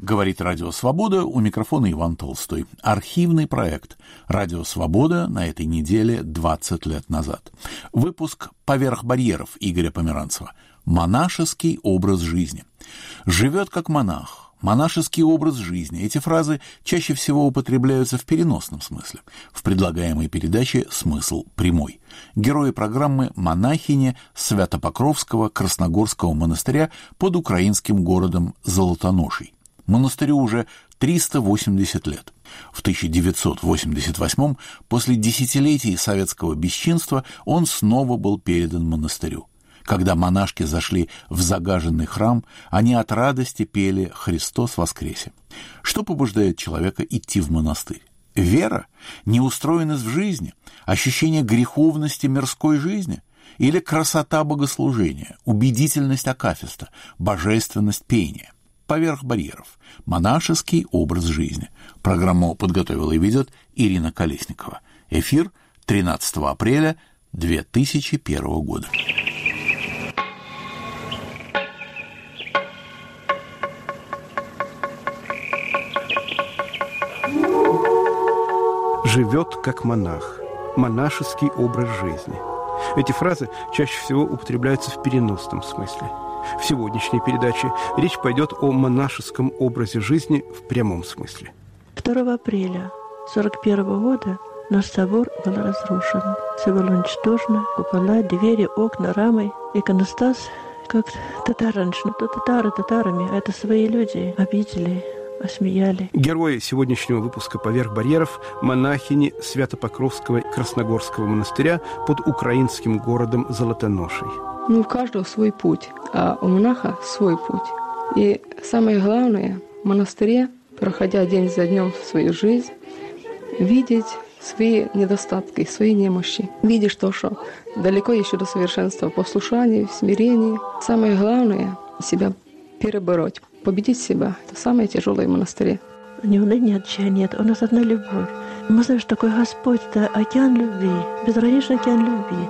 Говорит Радио Свобода, у микрофона Иван Толстой. Архивный проект Радио Свобода на этой неделе 20 лет назад. Выпуск «Поверх барьеров» Игоря Померанцева. Монашеский образ жизни. Живет как монах. Монашеский образ жизни. Эти фразы чаще всего употребляются в переносном смысле. В предлагаемой передаче смысл прямой. Герои программы – монахини Свято-Покровского Красногорского монастыря под украинским городом Золотоношей. Монастырю уже 380 лет. В 1988 после десятилетий советского бесчинства он снова был передан монастырю. Когда монашки зашли в загаженный храм, они от радости пели «Христос воскресе». Что побуждает человека идти в монастырь? Вера? Неустроенность в жизни? Ощущение греховности мирской жизни? Или красота богослужения, убедительность акафиста, божественность пения? «Поверх барьеров. Монашеский образ жизни». Программу подготовила и ведет Ирина Колесникова. Эфир 13 апреля 2001 года. «Живет как монах. Монашеский образ жизни». Эти фразы чаще всего употребляются в переносном смысле. В сегодняшней передаче речь пойдет о монашеском образе жизни в прямом смысле. 2 апреля 1941 года наш собор был разрушен. Все было уничтожено. Купола, двери, окна, рамы. Иконостас, как татаранщина. То татары татарами, а это свои люди обидели, осмеяли. Герои сегодняшнего выпуска «Поверх барьеров» – монахини Свято-Покровского Красногорского монастыря под украинским городом Золотоношей. У каждого свой путь, а у монаха свой путь. И самое главное, в монастыре, проходя день за днем свою жизнь, видеть свои недостатки, свои немощи. Видишь то, что далеко еще до совершенства в послушании, в смирении. Самое главное – себя перебороть, победить себя. Это самое тяжелое в монастыре. Не уныние, отчаяние, нет, у нас одна любовь. Мы знаем, что такой Господь – это океан любви, безграничный океан любви.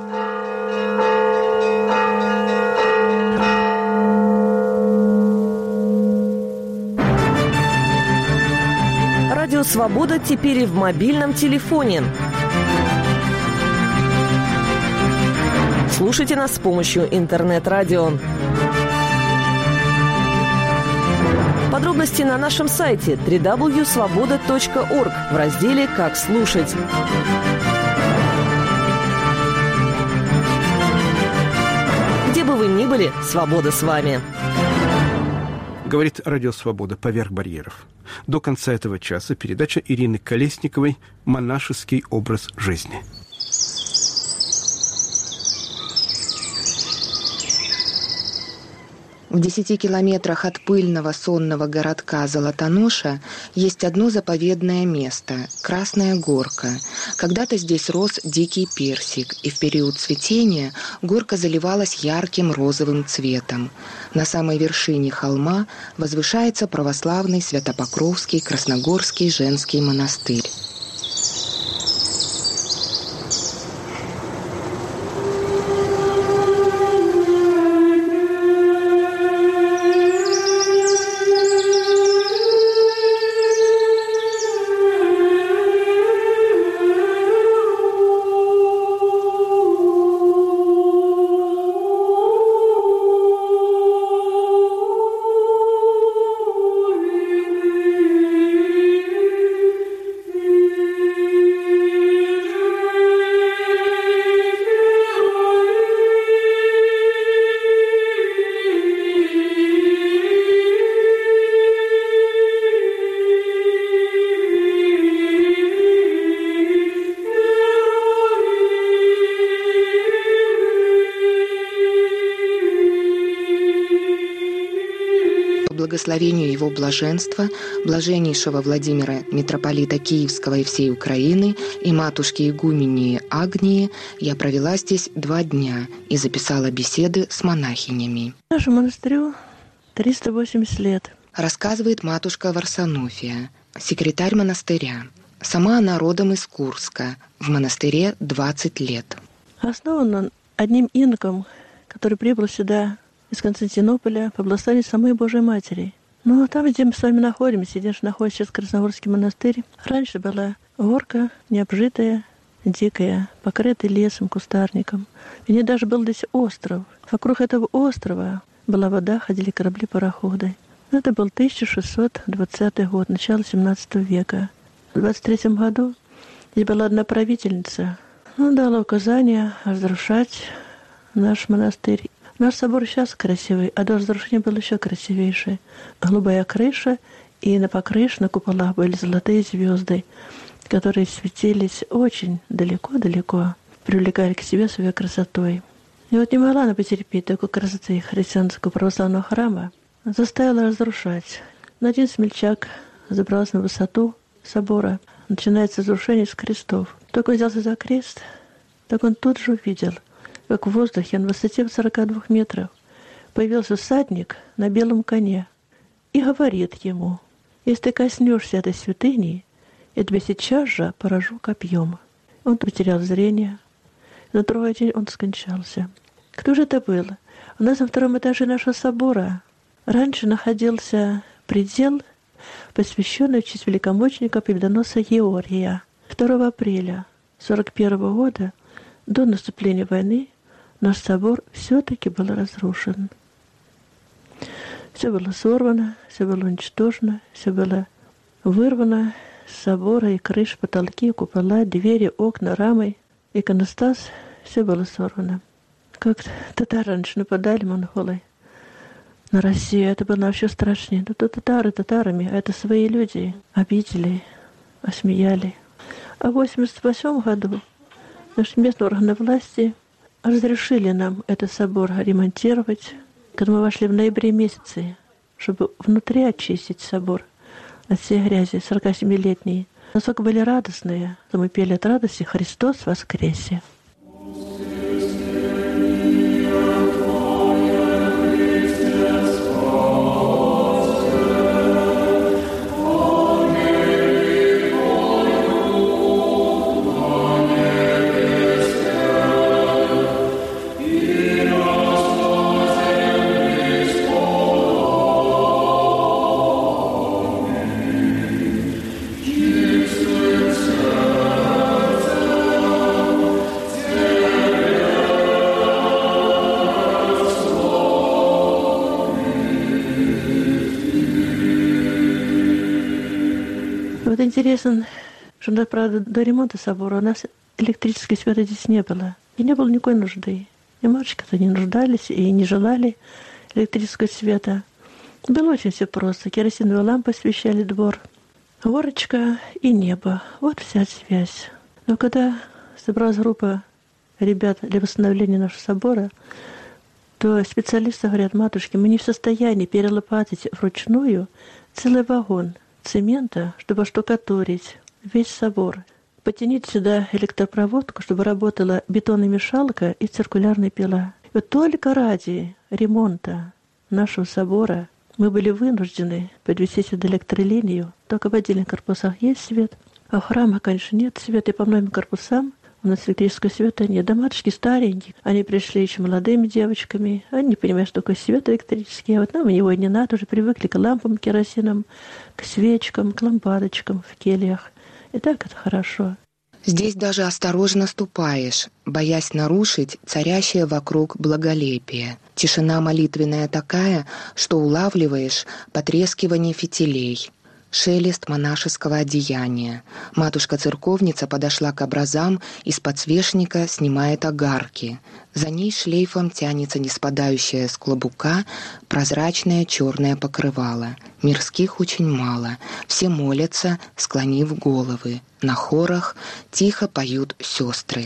Радио «Свобода» теперь и в мобильном телефоне. Слушайте нас с помощью интернет-радио. Подробности на нашем сайте www.svoboda.org в разделе «Как слушать». Где бы вы ни были, свобода с вами. Говорит Радио Свобода «Поверх барьеров». До конца этого часа передача Ирины Колесниковой «Монашеский образ жизни». В 10 километрах от пыльного сонного городка Золотоноша есть одно заповедное место – Красная Горка. Когда-то здесь рос дикий персик, и в период цветения горка заливалась ярким розовым цветом. На самой вершине холма возвышается православный Свято-Покровский Красногорский женский монастырь. Благословению его блаженства, блаженнейшего Владимира, митрополита Киевского и всей Украины, и матушки игумении Агнии, я провела здесь 2 дня и записала беседы с монахинями. Нашему монастырю 380 лет. Рассказывает матушка Варсонофия, секретарь монастыря. Сама она родом из Курска, в монастыре 20 лет. Основан он одним иноком, который прибыл сюда из Константинополя по благословению самой Божией Матери. Ну, там, где мы с вами находимся, где находится сейчас Красногорский монастырь, раньше была горка необжитая, дикая, покрытая лесом, кустарником. И не даже был здесь остров. Вокруг этого острова была вода, ходили корабли, пароходы. Это был 1620 год, начало 17 века. В 23 году здесь была одна правительница. Она дала указание разрушать наш монастырь. Наш собор сейчас красивый, а до разрушения был еще красивейший. Голубая крыша, и на покрыше, на куполах были золотые звезды, которые светились очень далеко-далеко, привлекали к себе своей красотой. И вот не могла она потерпеть такой красоты христианского православного храма, заставила разрушать. Но один смельчак забрался на высоту собора. Начинается разрушение с крестов. Только он взялся за крест, так он тут же увидел, как в воздухе, на высоте 42 метров, появился всадник на белом коне и говорит ему: «Если ты коснешься этой святыни, я тебя сейчас же поражу копьем». Он потерял зрение. На другой день он скончался. Кто же это был? У нас на втором этаже нашего собора раньше находился предел, посвященный в честь великомученика победоносца Георгия. 2 апреля 1941 года, до наступления войны, наш собор все-таки был разрушен. Все было сорвано, все было уничтожено, все было вырвано с собора, и крыши, потолки, купола, двери, окна, рамы, иконостас, все было сорвано. Как татары раньше нападали, монголы, на Россию, это было вообще страшнее. Но то татары татарами, а это свои люди, обидели, осмеяли. А в 1988 году наши местные органы власти разрешили нам этот собор ремонтировать, когда мы вошли в ноябре месяце, чтобы внутри очистить собор от всей грязи, 47-летний. Насколько были радостные, что мы пели от радости «Христос воскресе». Вот интересно, что, правда, до ремонта собора у нас электрического света здесь не было. И не было никакой нужды. И мальчики-то не нуждались и не желали электрического света. Было очень все просто. Керосиновые лампы освещали двор. Горочка и небо. Вот вся связь. Но когда собралась группа ребят для восстановления нашего собора, то специалисты говорят: матушки, мы не в состоянии перелопатить вручную целый вагон цемента, чтобы оштукатурить весь собор. Потяните сюда электропроводку, чтобы работала бетономешалка и циркулярная пила. И вот только ради ремонта нашего собора мы были вынуждены подвести сюда электролинию. Только в отдельных корпусах есть свет, а в храмах, конечно, нет света. И по многим корпусам у нас электрического света нет. Да матушки старенькие, они пришли еще молодыми девочками, они не понимают, что такое свет электрический. А вот нам его и не надо, уже привыкли к лампам керосином, к свечкам, к лампадочкам в кельях. И так это хорошо. Здесь даже осторожно ступаешь, боясь нарушить царящее вокруг благолепие. Тишина молитвенная такая, что улавливаешь потрескивание фитилей, шелест монашеского одеяния. Матушка-церковница подошла к образам, из подсвечника снимает огарки. За ней шлейфом тянется неспадающее с клобука прозрачное черное покрывало. Мирских очень мало. Все молятся, склонив головы. На хорах тихо поют сестры.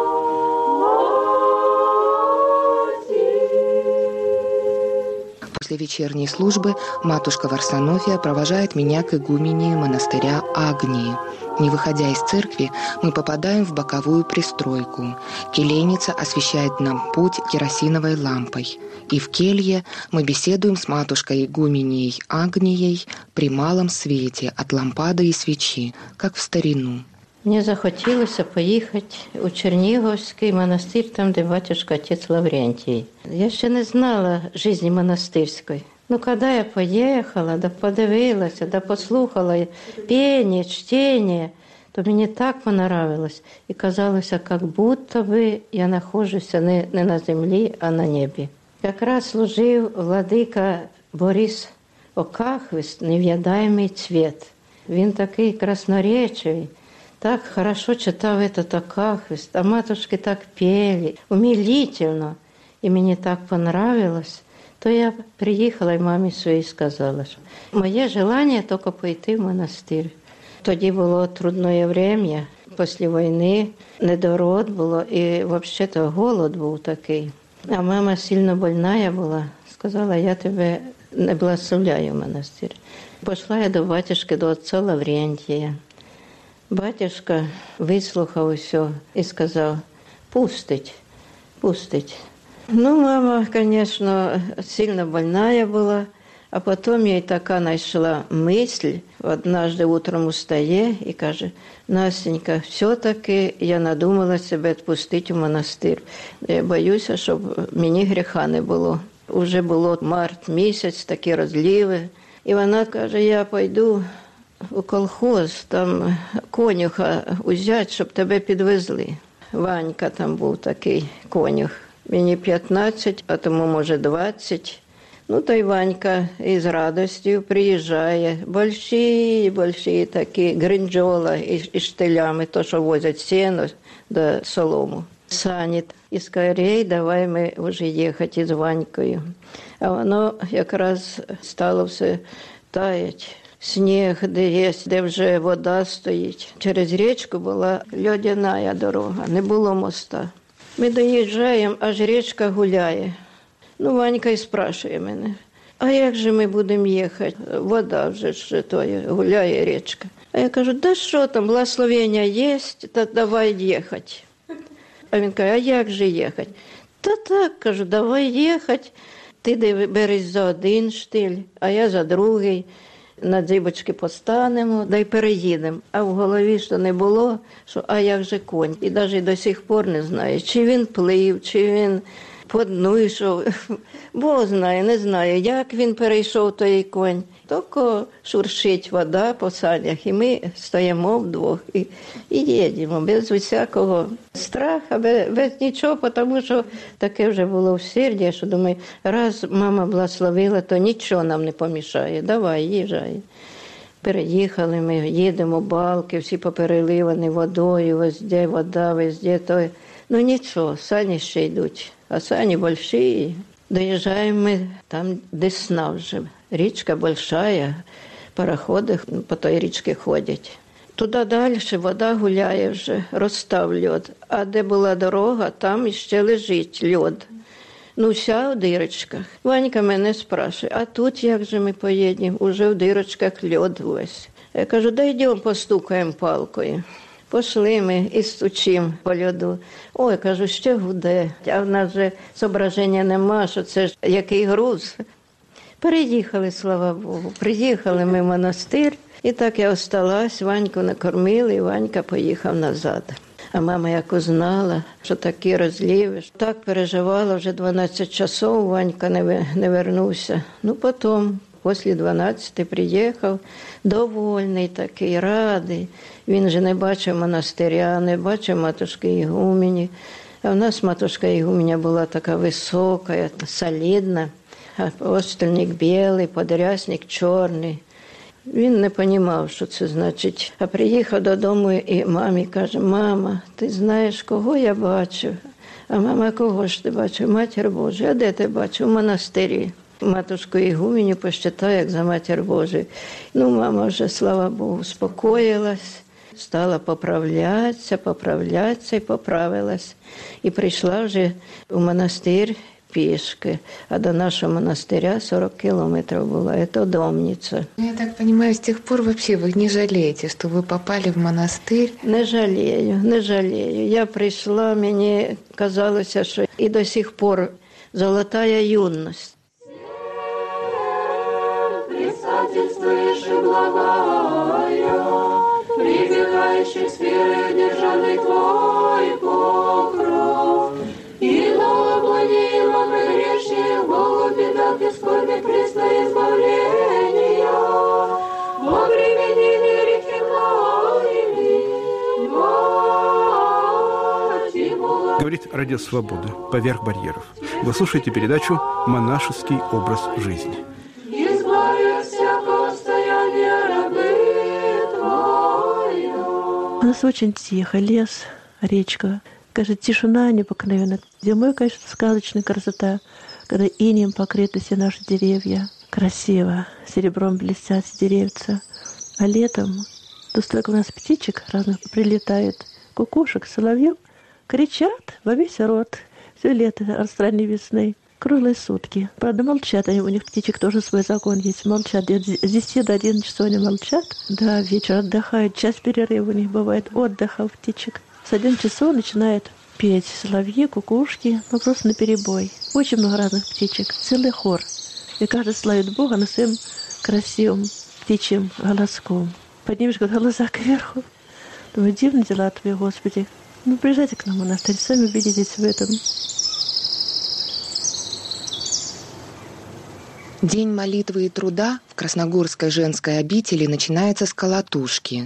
После После вечерней службы матушка Варсонофия провожает меня к игумении монастыря Агнии. Не выходя из церкви, мы попадаем в боковую пристройку. Келейница освещает нам путь керосиновой лампой. И в келье мы беседуем с матушкой игуменией Агнией при малом свете от лампады и свечи, как в старину. Мені захотілося поїхати у Чернігівський монастир, там, де батюшка отець Лаврентій. Я ще не знала житті монастирської. Ну, коли я поїхала, да подивилася, да послухала пение, чтение, то мені так понравилось. І казалося, як будто би я знаходжуся не на землі, а на небі. Якраз служив владика Борис Окахвист, «Нев'ядаємий цвіт». Він такий красноречивий. Так хорошо читав этот Акахвист, а матушки так пели, умилительно. І мені так понравилось, то я приїхала і мамі своїй сказала, що моє бажання тільки пойти в монастир. Тоді було трудне время, після війни, недород було, і взагалі-то голод був такий. А мама сильно больна була, сказала, я тебе не благословляю в монастир. Пішла я до батюшки, до отця Лаврентія. Батюшка вислухав усе і сказав, пустить. Ну, мама, звісно, сильно больна була, а потім їй така знайшла мисль, однажды утром устає і каже, Настенька, все-таки я надумала себе відпустити в монастир. Я боюся, щоб мені гріха не було. Уже було март місяць, такі розливи. І вона каже, я пойду у колхоз, там конюха узять, щоб тебе підвезли. Ванька там був такий конюх. Мені 15, а тому, може, 20. Ну, та й Ванька із радістю приїжджає. Больші такі, гринджола і штилями, то, що возять сено до солому. Сані. І скорей давай ми вже їхати з Ванькою. А воно якраз стало все таять. Сніг, де є, де вже вода стоїть. Через річку була льодяна дорога, не було моста. Ми доїжджаємо, аж річка гуляє. Ну, Ванька і спрашує мене, а як же ми будемо їхати? Вода вже ж гуляє річка. А я кажу, да що там, благословення є, та давай їхати. А він каже, а як же їхати? Та так, кажу, давай їхати. Ти берись за один штиль, а я за другий. На дзибочки постанемо, да й переїдемо. А в голові що не було, що а як же конь. І навіть до сих пор не знаю, чи він плив, чи він по дну йшов. Бог знає, не знаю, як він перейшов той конь. Тільки шуршить вода по санях, і ми стоїмо вдвох і їдемо без усякого страху, без нічого, тому що таке вже було всердя, що думаю, раз мама благословила, то нічого нам не помішає, давай, їжджай. Переїхали ми, їдемо, балки, всі попереливані водою, везде вода, везде той. Ну нічого, сані ще йдуть, а сані великі. Доїжджаємо ми, там Десна вже, річка велика, пароходи по той річці ходять. Туди далі вода гуляє вже, розстав льод. А де була дорога, там ще лежить льод. Ну, вся в дирочках. Ванька мене спрашує, а тут як же ми поїдемо? Уже в дирочках льод весь. Я кажу, да йдемо постукаємо палкою. Пішли ми і стучимо по льоду. Ой, кажу, ще гуде. А в нас же зображення нема, що це ж який груз. Переїхали, слава Богу. Приїхали ми в монастир. І так я осталась, Ваньку накормили, і Ванька поїхав назад. А мама як узнала, що такі розливи. Так переживала, вже 12 часов, Ванька не вернувся. Ну, потім, після 12 приїхав, довольний такий, радий. Він же не бачив монастиря, не бачив матушки Ігумені. А в нас матушка Ігуменя була така висока, солідна. Апостольник білий, подрясник чорний. Він не розумів, що це значить. А приїхав додому і мамі каже, мама, ти знаєш, кого я бачив? А мама, кого ж ти бачив? Матір Божу. А де ти бачив? У монастирі. Матушку Ігуменю посчитав, як за Матір Божу. Ну, мама вже, слава Богу, успокоїлась, стала поправлятися і поправилась. І прийшла вже у монастир пешки, а до нашего монастыря 40 километров было. Это Домница. Я так понимаю, с тех пор вообще вы не жалеете, что вы попали в монастырь? Не жалею. Я прийшла, мені казалося, що і до сих пор золотая юность. Предстательствуешь и благая, прибегающих сферы державный твой покров, и новоблонил грешных Богу бедах и скорби пресное избавления, во времени грехи моими, Говорит Радио Свобода «Поверх барьеров». Вы слушаете передачу «Монашеский образ жизни». У нас очень тихо, лес, речка. Кажется, тишина необыкновенная. Зимой, конечно, сказочная красота, когда инеем покрыты все наши деревья. Красиво, серебром блестят деревца. А летом, то столько у нас птичек разных прилетает, кукушек, соловьев, кричат во весь рот. Все лето, от ранней весны. Круглые сутки. Правда, молчат они, у них птичек тоже свой закон есть. Молчат. С 10 до 11 часов они молчат. Да, вечер отдыхают. Час перерыва у них бывает отдыха у птичек. С 11 часов начинает петь соловьи, кукушки. Ну, просто наперебой. Очень много разных птичек. Целый хор. И каждый славит Бога на своем красивом птичьим голоском. Поднимешь глаза кверху. Думаю, дивные дела Твои, Господи. Ну, приезжайте к нам в монастырь, сами убедитесь в этом. День молитвы и труда в Красногорской женской обители начинается с колотушки.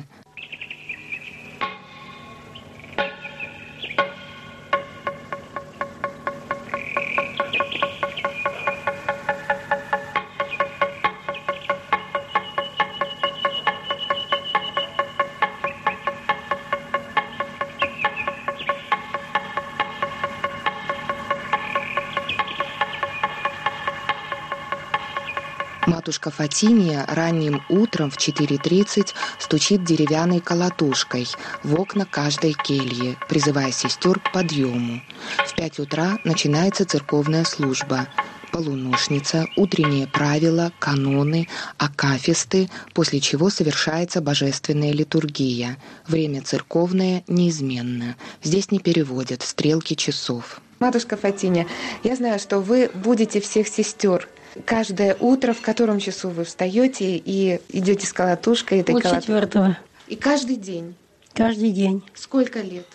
Матушка Фатиния ранним утром в 4:30 стучит деревянной колотушкой в окна каждой кельи, призывая сестер к подъему. В 5 утра начинается церковная служба. Полуношница, утренние правила, каноны, акафисты, после чего совершается божественная литургия. Время церковное неизменно. Здесь не переводят стрелки часов. Матушка Фатиния, я знаю, что вы будете всех сестер. Каждое утро, в котором часу вы встаете и идете с колотушкой этой колотушкой? 4-го. И каждый день? Каждый день. Сколько лет?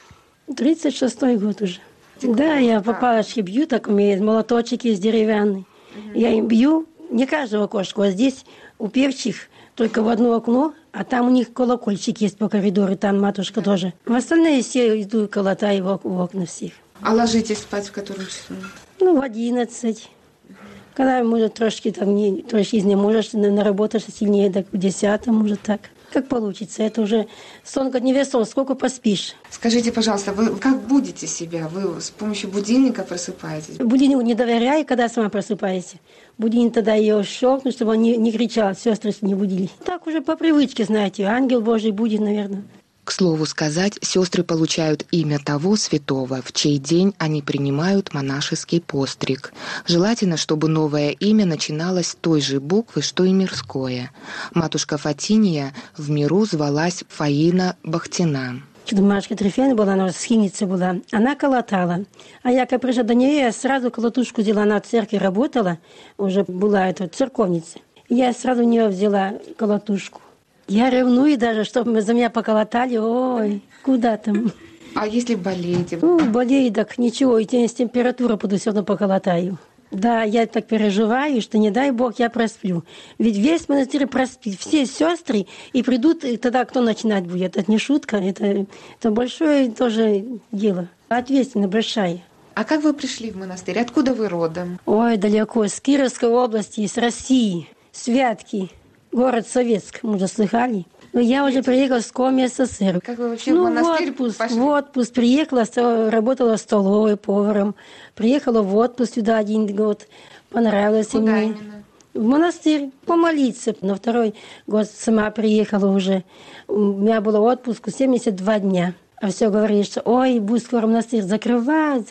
36-й год уже. Да, я по палочке бью, так умею, молоточек есть деревянный. Я им бью, не каждого окошку, а здесь у певчих только в одно окно, а там у них колокольчик есть по коридору, там матушка тоже. В остальные все иду колотаю в окна всех. А ложитесь спать в котором часу? Ну, в 11. Когда, может, трошки изнеможешь, наработаешь сильнее, так в 10, может, так. Как получится. Это уже сон как не сон, сколько поспишь. Скажите, пожалуйста, вы как будете себя? Вы с помощью будильника просыпаетесь? Будильнику не доверяю, когда сама просыпаешься. Будильник тогда ее щелкнуть, чтобы он не кричал, сестры не будили. Так уже по привычке, знаете, ангел Божий будет, наверное. К слову сказать, сестры получают имя того святого, в чей день они принимают монашеский постриг. Желательно, чтобы новое имя начиналось с той же буквы, что и мирское. Матушка Фатиния в миру звалась Фаина Бахтина. Матушка Трефена была, она схимница была, она колотала. А я, как пришла до нее, я сразу колотушку взяла, она в церкви работала, уже была эта церковница. Я сразу у нее взяла колотушку. Я ревную даже, чтобы за меня поколотали. Ой, куда там? А если болеете? Ну, болею, так ничего, и с температурой буду все равно поколотаю. Да, я так переживаю, что не дай Бог я просплю. Ведь весь монастырь проспит, все сестры, и придут, и тогда кто начинать будет? Это не шутка, это большое тоже дело. Ответственность большая. А как вы пришли в монастырь? Откуда вы родом? Ой, далеко, с Кировской области, с России, Святки. Город Советск, мы уже слыхали. Но я уже приехала с Коми СССР. Как вы вообще в монастырь пошли? В отпуск приехала, работала столовой, поваром. Приехала в отпуск сюда 1 год. Понравилось Куда мне. именно? В монастырь помолиться. На 2-й год сама приехала уже. У меня было отпуск 72 дня. А все говорили, что ой, будет скоро монастырь закрывать.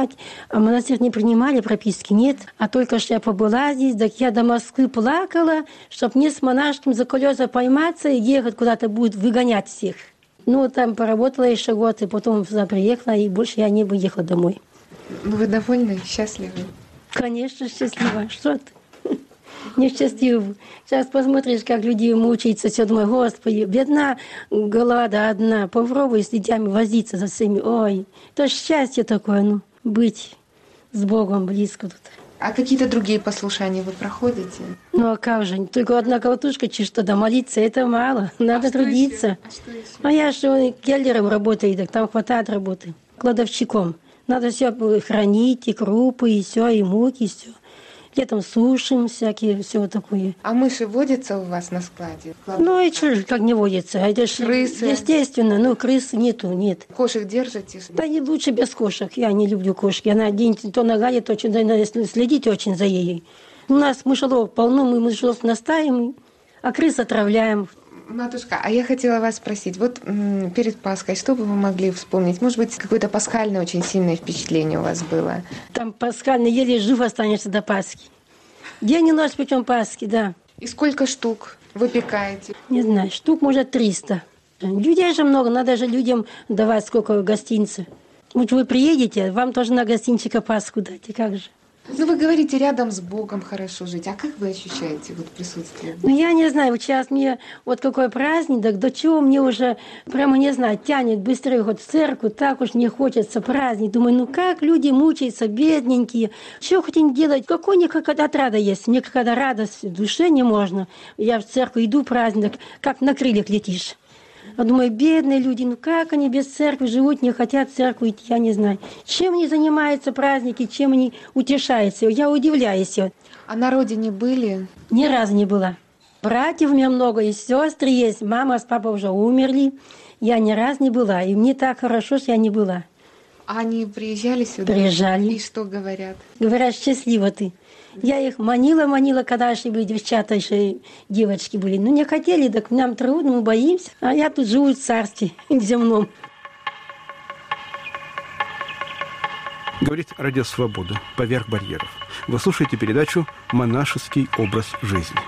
А монастырь не принимали, прописки нет. А только что я побыла здесь, так я до Москвы плакала, чтоб мне с монашками за колеса пойматься и ехать куда-то будет выгонять всех. Ну, там поработала еще год, и потом сюда приехала, и больше я не уехала домой. Ну, вы довольны, счастливы? Конечно, счастлива. Что ты? Несчастливы. Сейчас посмотришь, как люди мучаются, все думаю, Господи, бедна голова одна, попробуй с детьми возиться за всеми. Ой, это счастье такое, ну, быть с Богом близко тут. А какие-то другие послушания вы проходите? Ну, а как же, только одна колотушка, что да, молиться, это мало, надо трудиться. Что еще? А я что, келлером работаю, так там хватает работы, кладовщиком. Надо все хранить, и крупы, и все, и муки, и все. Летом сушим всякие, все такое. А мыши водятся у вас на складе? Ну и что, как не водится? Это ж крысы? Естественно, ну крыс нет. Кошек держите? Да не лучше без кошек. Я не люблю кошки. Она день то нагадит, то надо следить очень за ей. У нас мышелов полно, мы мышелов настаиваем, а крыс отравляем. Матушка, а я хотела вас спросить, вот перед Пасхой, что бы вы могли вспомнить? Может быть, какое-то пасхальное очень сильное впечатление у вас было? Там пасхальный, еле жив останешься до Пасхи. День и ночь путем Пасхи, да. И сколько штук вы пекаете? Не знаю, штук, может, 300. Людей же много, надо же людям давать сколько гостинцев. Вот вы приедете, вам тоже на гостинчика Пасху дать, и как же? Ну, вы говорите, рядом с Богом хорошо жить. А как вы ощущаете вот присутствие Бога? Ну, я не знаю, вот сейчас мне вот какой праздник, так до чего мне уже, прямо не знаю, тянет быстрее вот в церковь, так уж мне хочется праздник. Думаю, ну как люди мучаются, бедненькие, что хотим делать? Какой мне какая-то отрада есть? Мне какая-то радость в душе не можно. Я в церковь иду, праздник, как на крыльях летишь. Я думаю, бедные люди, ну как они без церкви живут, не хотят в церковь идти, я не знаю. Чем они занимаются праздники, чем они утешаются? Я удивляюсь. А на родине были? Ни разу не была. Братьев у меня много, и сестры есть. Мама с папой уже умерли. Я ни разу не была. И мне так хорошо, что я не была. А они приезжали сюда? Приезжали. И что говорят? Говорят, счастлива ты. Я их манила, когда еще были девчата, еще девочки были. Ну, не хотели, так нам трудно, мы боимся. А я тут живу в царстве земном. Говорит Радио Свобода «Поверх барьеров». Вы слушаете передачу «Монашеский образ жизни».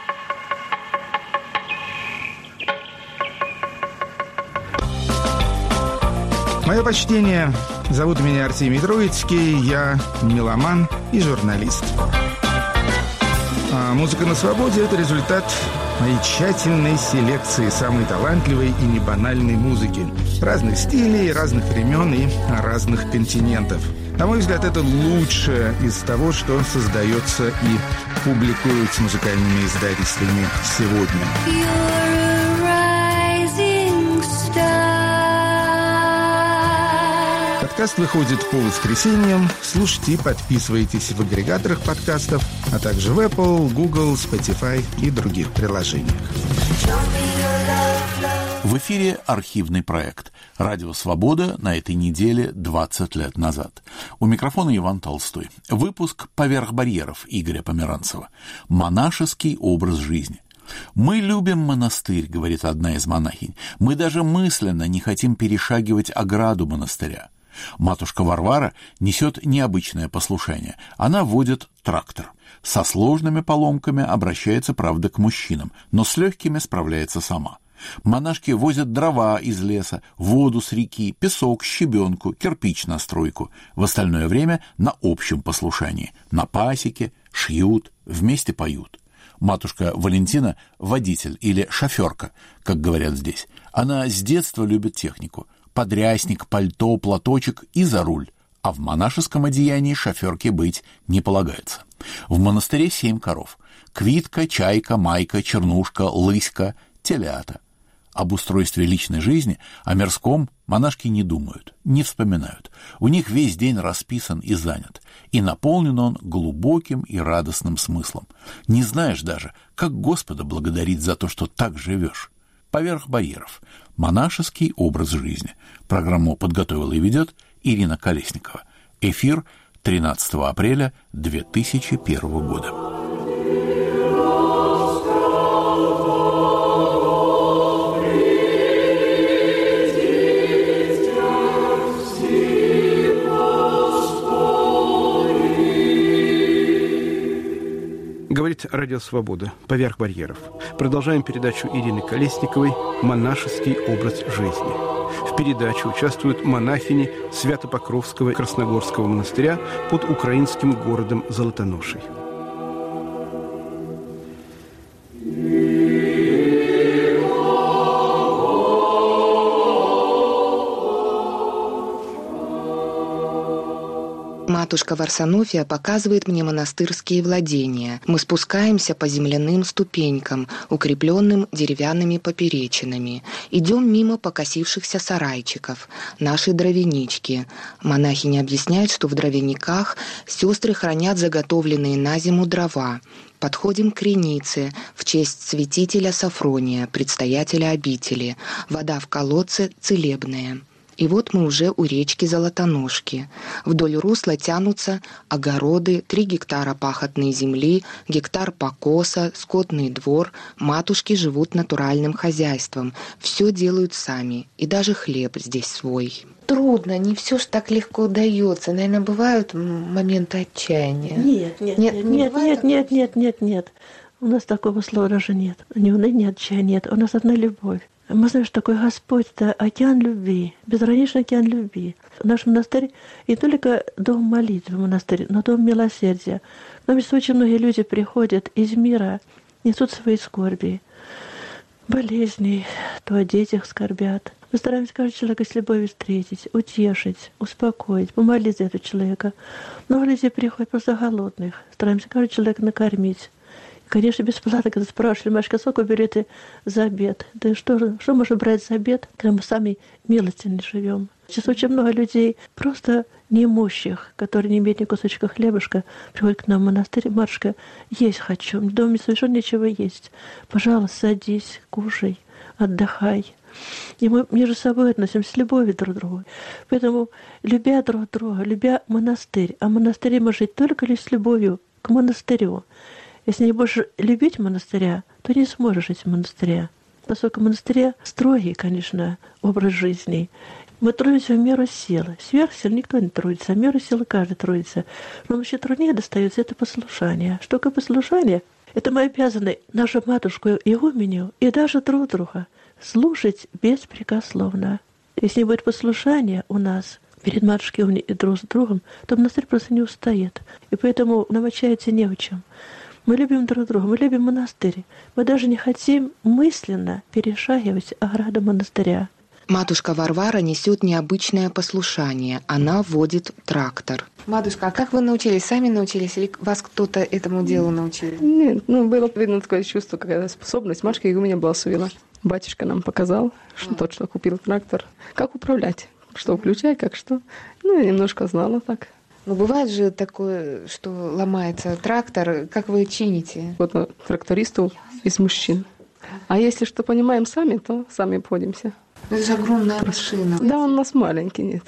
Мое почтение. Зовут меня Артемий Троицкий. Я меломан и журналист. А «Музыка на свободе» — это результат моей тщательной селекции самой талантливой и небанальной музыки. Разных стилей, разных времен и разных континентов. На мой взгляд, это лучшее из того, что создается и публикуется музыкальными издательствами сегодня. Подкаст выходит по воскресеньям. Слушайте и подписывайтесь в агрегаторах подкастов, а также в Apple, Google, Spotify и других приложениях. В эфире архивный проект «Радио Свобода» на этой неделе 20 лет назад. У микрофона Иван Толстой. Выпуск «Поверх барьеров» Игоря Померанцева. Монашеский образ жизни. «Мы любим монастырь», — говорит одна из монахинь. «Мы даже мысленно не хотим перешагивать ограду монастыря». Матушка Варвара несет необычное послушание. Она водит трактор. Со сложными поломками обращается, правда, к мужчинам, но с легкими справляется сама. Монашки возят дрова из леса, воду с реки, песок, щебенку, кирпич на стройку. В остальное время на общем послушании. На пасеке, шьют, вместе поют. Матушка Валентина – водитель или шоферка, как говорят здесь. Она с детства любит технику. Подрясник, пальто, платочек и за руль. А в монашеском одеянии шоферке быть не полагается. В монастыре 7 коров. Квитка, чайка, майка, чернушка, лыська, телята. Об устройстве личной жизни, о мирском монашки не думают, не вспоминают. У них весь день расписан и занят. И наполнен он глубоким и радостным смыслом. Не знаешь даже, как Господа благодарить за то, что так живешь. «Поверх барьеров. Монашеский образ жизни». Программу подготовила и ведет Ирина Колесникова. Эфир 13 апреля 2001 года. Продолжает Радио Свобода «Поверх барьеров». Продолжаем передачу Ирины Колесниковой «Монашеский образ жизни». В передаче участвуют монахини Свято-Покровского Красногорского монастыря под украинским городом Золотоношей. Матушка Варсонофия показывает мне монастырские владения. Мы спускаемся по земляным ступенькам, укрепленным деревянными поперечинами. Идем мимо покосившихся сарайчиков. Наши дровянички. Монахиня объясняет, что в дровяниках сестры хранят заготовленные на зиму дрова. Подходим к кренице в честь святителя Сафрония, предстоятеля обители. Вода в колодце целебная. И вот мы уже у речки Золотоножки. Вдоль русла тянутся огороды, 3 гектара пахотной земли, гектар покоса, скотный двор. Матушки живут натуральным хозяйством. Все делают сами. И даже хлеб здесь свой. Трудно, не все ж так легко удается. Наверное, бывают моменты отчаяния. Нет. У нас такого слова даже нет. Ни уныния, ни отчаяния нет. У нас одна любовь. Мы знаем, что такой Господь – это океан любви, безграничный океан любви. Наш монастырь не только дом молитвы монастырь, но дом милосердия. Нам здесь очень многие люди приходят из мира, несут свои скорби, болезни, то о детях скорбят. Мы стараемся каждого человека с любовью встретить, утешить, успокоить, помолиться за этого человека. Много людей приходят просто голодных, стараемся каждого человека накормить. Конечно, бесплатно, когда спрашивали, Машка, сколько берете за обед? Да что можно брать за обед, когда мы сами милостино живем? Сейчас очень много людей, просто неимущих, которые не имеют ни кусочка хлебушка, приходят к нам в монастырь. Матушка, есть хочу, в доме совершенно ничего есть. Пожалуйста, садись, кушай, отдыхай. И мы между собой относимся с любовью друг к другу. Поэтому, любя друг друга, любя монастырь, а в монастыре мы жить только лишь с любовью к монастырю. Если не будешь любить монастыря, то не сможешь жить в монастыре. Поскольку в монастыре строгий, конечно, образ жизни. Мы трудимся в меру силы. Сверх сил никто не трудится, а в меру силы каждый трудится. Но вообще труднее достается это послушание. Что такое послушание? Это мы обязаны нашу матушку игуменю и даже друг друга слушать беспрекословно. Если не будет послушания у нас перед матушкой и друг с другом, то монастырь просто не устоит. И поэтому нам отчаяться не в чем. Мы любим друг друга, мы любим монастырь. Мы даже не хотим мысленно перешагивать ограду монастыря. Матушка Варвара несет необычное послушание. Она водит трактор. Матушка, а как вы научились? Сами научились или вас кто-то этому делу научил? Нет, было видно такое чувство, какая способность. Матушка и у меня благословила. Батюшка нам показал, что тот, что купил трактор, как управлять, что включать, как что. Я немножко знала так. Но бывает же такое, что ломается трактор. Как вы чините? Вот трактористу из мужчин. А если что понимаем сами, то сами обходимся. Это же огромная машина. Да, он у нас маленький, нет.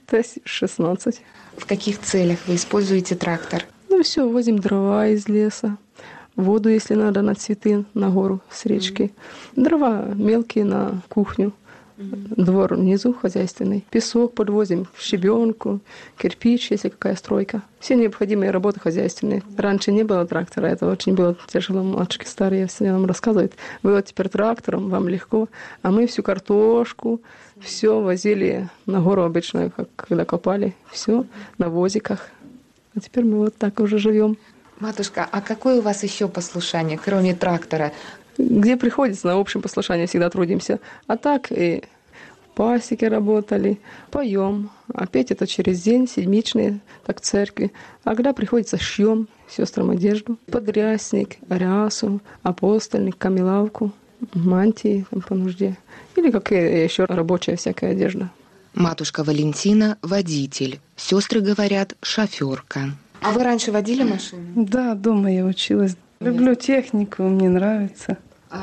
Т-16. В каких целях вы используете трактор? Все, возим дрова из леса. Воду, если надо, на цветы, на гору с речки. Дрова мелкие на кухню. Двор внизу хозяйственный. Песок подвозим, щебенку, кирпич, если какая стройка. Все необходимые работы хозяйственные. Раньше не было трактора, это очень было тяжело. Матушки старые все нам рассказывают. Вы вот теперь трактором, вам легко. А мы всю картошку, все возили на гору обычно, как когда копали. Все на возиках. А теперь мы вот так уже живем. Матушка, а какое у вас еще послушание, кроме трактора? Где приходится, на общем послушании всегда трудимся. А так и в пасеке работали, поем. А петь это через день, седмичные, так в церкви. А когда приходится, шьем сестрам одежду. Подрясник, рясу, апостольник, камелавку, мантии по нужде. Или какая еще рабочая всякая одежда. Матушка Валентина – водитель. Сестры говорят – шоферка. А вы раньше водили машину? Да, дома я училась. Люблю технику, мне нравится.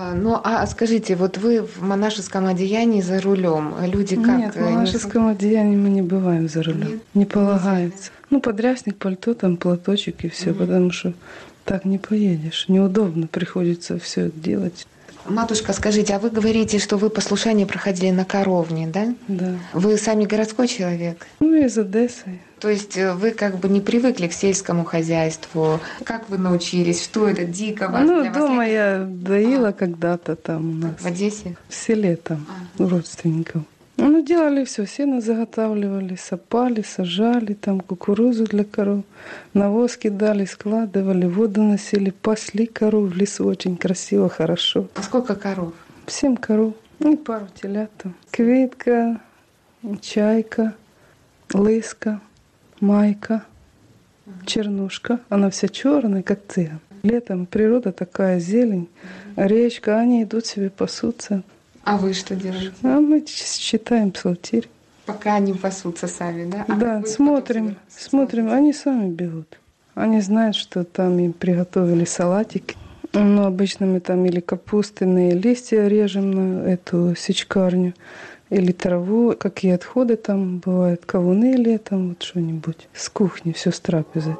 А скажите, вот вы в монашеском одеянии за рулем, люди как? Нет, в монашеском одеянии мы не бываем за рулем, нет, не полагается. Подрясник, пальто, там платочек и все, потому что так не поедешь. Неудобно, приходится все делать. Матушка, скажите, а вы говорите, что вы послушание проходили на Коровне, да? Да. Вы сами городской человек? Из Одессы. То есть вы как бы не привыкли к сельскому хозяйству. Как вы научились? Что это дико вас? Ну, дома я доила когда-то там у нас. В Одессе? В селе там, у родственников. Ну, делали все, сено заготавливали, сапали, сажали, там кукурузу для коров, навоз кидали, складывали, воду носили, пасли коров в лесу очень красиво, хорошо. А сколько коров? 7 коров, ну, пару телят там. Квитка, чайка, лыска, майка, чернушка. Она вся черная, как циган. Летом природа такая, зелень, речка, они идут себе пасутся. А вы что держите? А мы читаем псалтирь. Пока они пасутся сами, да? Да, смотрим. Они сами берут. Они знают, что там им приготовили салатик. Но обычно мы там или капустяные листья режем на эту сечкарню, или траву, какие отходы там бывают, кавуны летом, вот что-нибудь. С кухни, все с трапезы.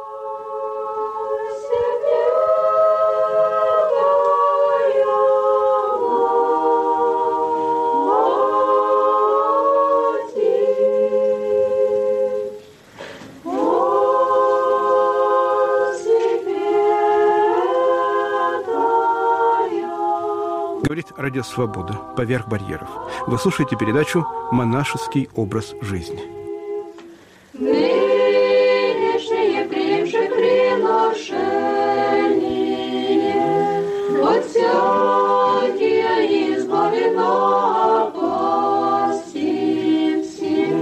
Говорит Радио Свобода «Поверх барьеров». Вы слушаете передачу «Монашеский образ жизни». Нынешнее примши приношение, от всякие избавлено постимся.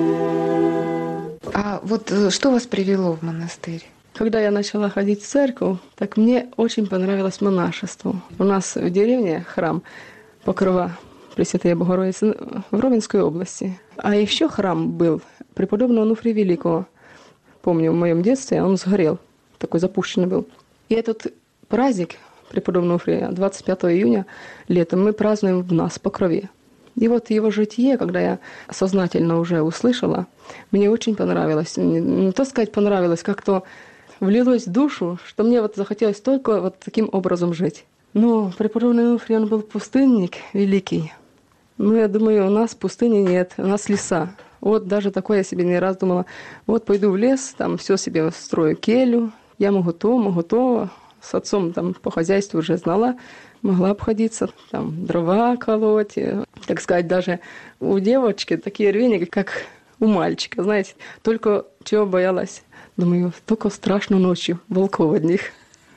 А вот что вас привело в монастырь? Когда я начала ходить в церковь, так мне очень понравилось монашество. У нас в деревне храм Покрова Пресвятой Богородицы в Ровенской области. А еще храм был преподобного Онуфрия Великого. Помню, в моем детстве он сгорел, такой запущенный был. И этот праздник преподобного Онуфрия 25 июня летом мы празднуем в нас, в Покрове. И вот его житие, когда я сознательно уже услышала, мне очень понравилось. Не то сказать понравилось, как-то влилось в душу, что мне вот захотелось только вот таким образом жить. Но преподобный Онуфрий, он был пустынник великий. Ну, я думаю, у нас пустыни нет, у нас леса. Вот даже такое я себе не раз думала. Вот пойду в лес, там все себе строю келью, я могу то. С отцом там по хозяйству уже знала, могла обходиться, там дрова колоть. Так сказать, даже у девочки такие рвения, как у мальчика, знаете. Только чего боялась. Думаю, только страшно ночью, волков одних.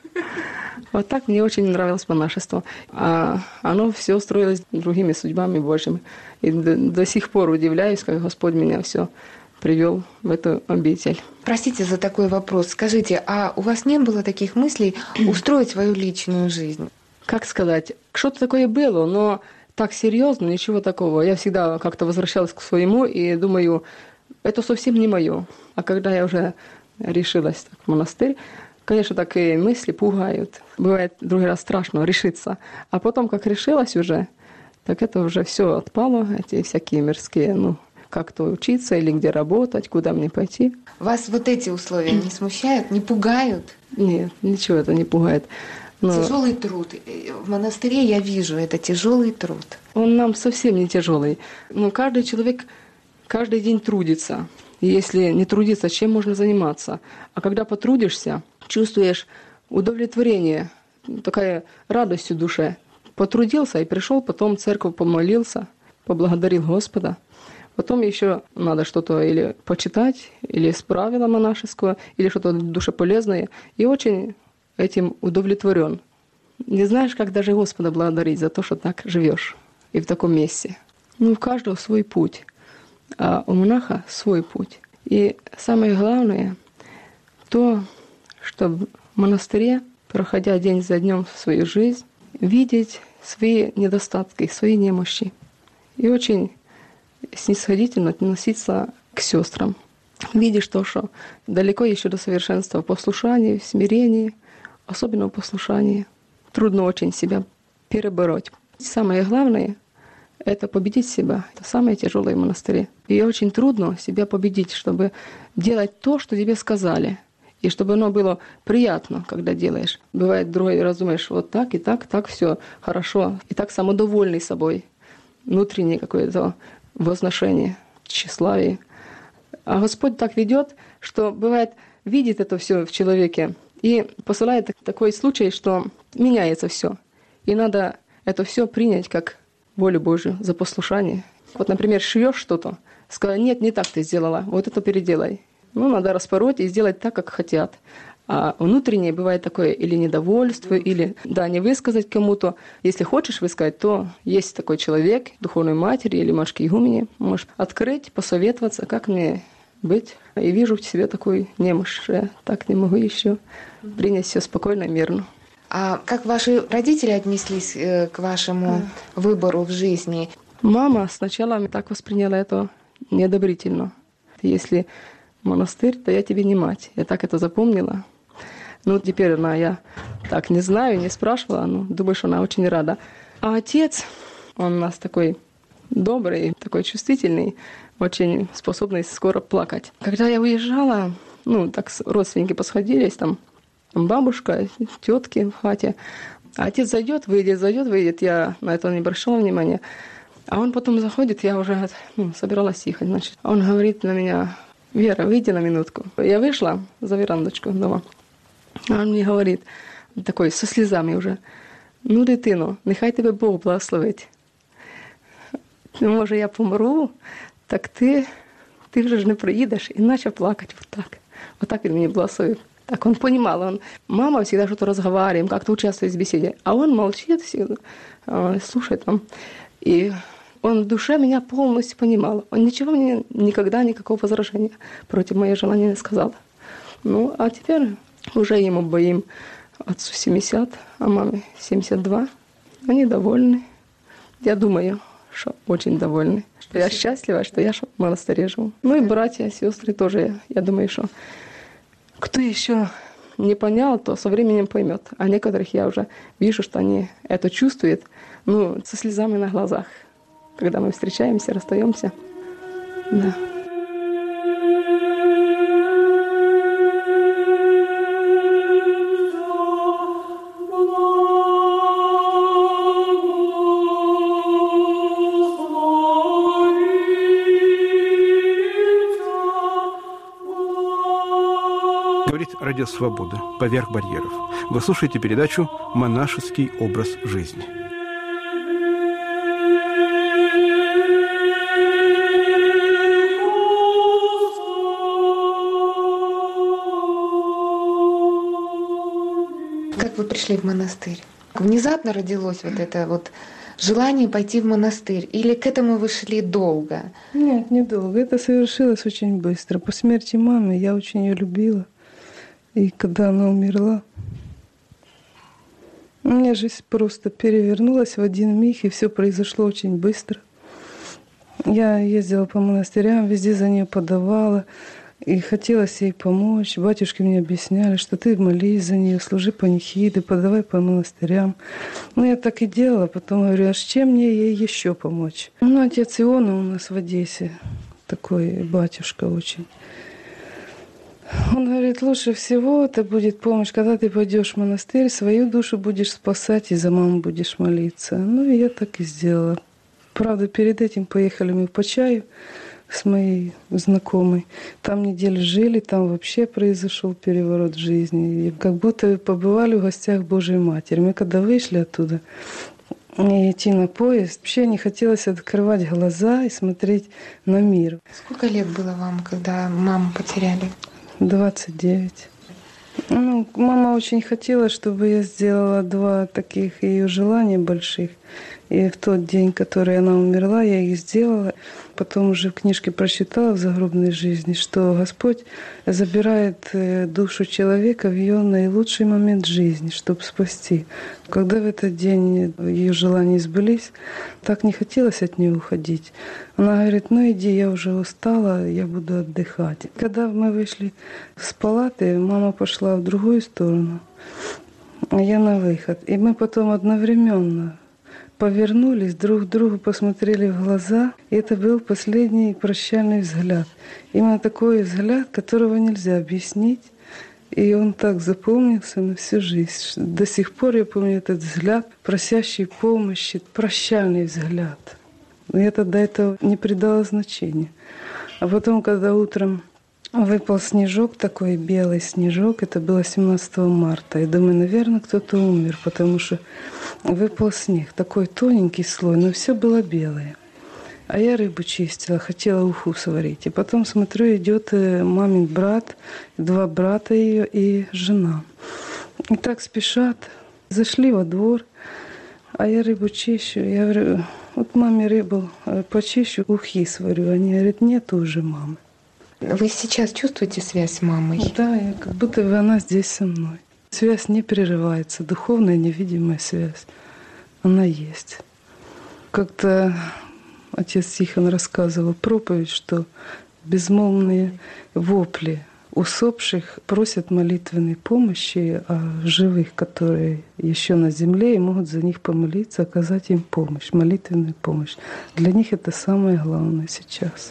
Вот так мне очень нравилось монашество. А оно все строилось другими судьбами Божьими. И до сих пор удивляюсь, как Господь меня все привел в эту обитель. Простите за такой вопрос. Скажите, а у вас не было таких мыслей устроить свою личную жизнь? Как сказать, что-то такое было, но так серьезно, ничего такого. Я всегда как-то возвращалась к своему и думаю, это совсем не мое. А когда я уже решилась так, в монастырь, конечно, такие мысли пугают. Бывает другой раз страшно решиться. А потом, как решилась уже, так это уже все отпало, эти всякие мирские, как-то учиться или где работать, куда мне пойти. Вас вот эти условия не смущают, не пугают? Нет, ничего это не пугает. Тяжелый труд. В монастыре я вижу, это тяжелый труд. Он нам совсем не тяжелый. Но каждый человек каждый день трудится. И если не трудиться, чем можно заниматься? А когда потрудишься, чувствуешь удовлетворение, такая радость в душе. Потрудился и пришел, потом в церковь помолился, поблагодарил Господа. Потом еще надо что-то или почитать, или с правила монашеского, или что-то душеполезное. И очень этим удовлетворен. Не знаешь, как даже Господа благодарить за то, что так живешь и в таком месте. У каждого свой путь, а у монаха свой путь. И самое главное то, что в монастыре, проходя день за днем свою жизнь, видеть свои недостатки, свои немощи. И очень снисходительно относиться к сестрам. Видишь то, что далеко еще до совершенства в послушании, в смирении, особенно в послушании. Трудно очень себя перебороть. Самое главное — это победить себя. Это самое тяжелое в монастыре. И очень трудно себя победить, чтобы делать то, что тебе сказали. И чтобы оно было приятно, когда делаешь. Бывает, другой раз думаешь, вот так и так все хорошо. И так самодовольный собой. Внутреннее какое-то возношение, тщеславие. А Господь так ведет, что бывает, видит это все в человеке и посылает такой случай, что меняется все. И надо это все принять как волю Божию за послушание. Вот, например, шьешь что-то, сказать, нет, не так ты сделала, вот это переделай. Ну, надо распороть и сделать так, как хотят. А внутреннее бывает такое или недовольство, или, да, не высказать кому-то. Если хочешь высказать, то есть такой человек, духовной матери или матушки игумени, можешь открыть, посоветоваться, как мне быть. И вижу в себе такую немощь, что я так не могу еще принять все спокойно и мирно. А как ваши родители отнеслись к вашему выбору в жизни? Мама сначала так восприняла это неодобрительно. Если монастырь, то я тебе не мать. Я так это запомнила. Ну, теперь я так не знаю, не спрашивала, но думаю, что она очень рада. А отец, он у нас такой добрый, такой чувствительный, очень способный скоро плакать. Когда я уезжала, так родственники посходились, там бабушка, тетки в хате. А отец зайдет, выйдет. Я на это не обращала внимания. А он потом заходит, я уже собиралась ехать, значит. Он говорит на меня: Вера, выйди на минутку. Я вышла за верандочку дома. А он мне говорит, такой, со слезами уже: ну, дитино, нехай тебе Бог благословить. Може, я помру, так ти вже ж не приїдеш. І почав плакати вот так. Вот так він мені благословив. Так он понимал, мама всегда что-то разговариваем, как-то участвует в беседе. А он молчит всегда, слушает там. И он в душе меня полностью понимал. Он ничего мне никогда, никакого возражения против моего желания не сказал. Ну, а теперь уже ему обоим, отцу 70, а маме 72. Они довольны. Я думаю, что очень довольны. Что я счастлива, что я в монастыре живу. Ну и братья, сестры тоже. Я думаю, что кто еще не понял, то со временем поймет. А некоторых я уже вижу, что они это чувствуют, со слезами на глазах, когда мы встречаемся, расстаемся. Да. Радио «Свобода. Поверх барьеров». Вы слушаете передачу «Монашеский образ жизни». Как вы пришли в монастырь? Внезапно родилось вот это вот желание пойти в монастырь? Или к этому вы шли долго? Нет, недолго. Это совершилось очень быстро. По смерти мамы я очень ее любила. И когда она умерла, у меня жизнь просто перевернулась в один миг, и все произошло очень быстро. Я ездила по монастырям, везде за нее подавала, и хотелось ей помочь. Батюшки мне объясняли, что ты молись за нее, служи панихиды, подавай по монастырям. Я так и делала, потом говорю, а с чем мне ей еще помочь? Отец Иона у нас в Одессе, такой батюшка очень. Он говорит, лучше всего это будет помощь, когда ты пойдешь в монастырь, свою душу будешь спасать и за маму будешь молиться. И я так и сделала. Правда, перед этим поехали мы в Почаю с моей знакомой. Там неделю жили, там вообще произошел переворот в жизни. И как будто побывали в гостях Божьей Матери. Мы когда вышли оттуда, и идти на поезд, вообще не хотелось открывать глаза и смотреть на мир. Сколько лет было вам, когда маму потеряли? 29. Мама очень хотела, чтобы я сделала 2 таких ее желания больших. И в тот день, который она умерла, я их сделала. Потом уже в книжке прочитала в «Загробной жизни», что Господь забирает душу человека в ее наилучший момент жизни, чтобы спасти. Когда в этот день ее желания сбылись, так не хотелось от нее уходить. Она говорит, иди, я уже устала, я буду отдыхать. Когда мы вышли с палаты, мама пошла в другую сторону, а я на выход. И мы потом одновременно повернулись, друг другу посмотрели в глаза. И это был последний прощальный взгляд. Именно такой взгляд, которого нельзя объяснить. И он так запомнился на всю жизнь. До сих пор я помню этот взгляд, просящий помощи, прощальный взгляд. Я тогда этого не придала значения. А потом, когда утром Выпал снежок, такой белый снежок. Это было 17 марта. И думаю, наверное, кто-то умер, потому что выпал снег. Такой тоненький слой, но все было белое. А я рыбу чистила, хотела уху сварить. И потом смотрю, идет мамин брат, 2 брата ее и жена. И так спешат. Зашли во двор, а я рыбу чищу. Я говорю, вот маме рыбу почищу, ухи сварю. Они говорят, нет уже мамы. Вы сейчас чувствуете связь с мамой? Да, как будто бы она здесь со мной. Связь не прерывается, духовная невидимая связь. Она есть. Как-то отец Тихон рассказывал проповедь, что безмолвные вопли усопших просят молитвенной помощи, а живых, которые еще на земле, и могут за них помолиться, оказать им помощь, молитвенную помощь. Для них это самое главное сейчас.